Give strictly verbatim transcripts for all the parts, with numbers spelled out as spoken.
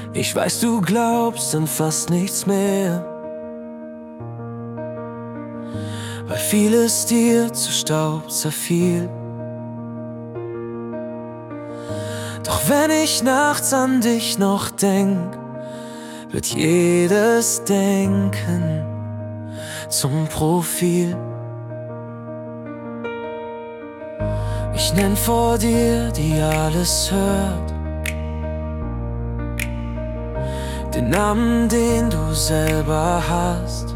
Ich weiß, du glaubst an fast nichts mehr, weil vieles dir zu Staub zerfiel. Doch wenn ich nachts an dich noch denk, wird jedes Denken zum Profil. Ich nenn vor dir, die alles hört, den Namen, den du selber hast,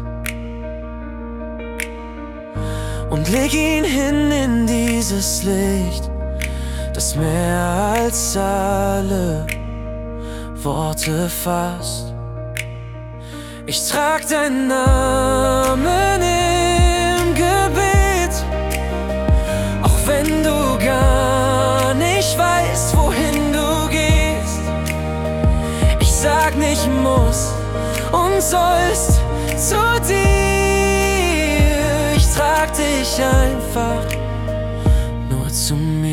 und leg ihn hin in dieses Licht, das mehr als alle Worte fasst. Ich trag deinen Namen im Gebet, auch wenn du gar nicht weißt, wohin du gehst. Ich sag nicht muss und sollst zu dir. Ich trag dich einfach nur zu mir.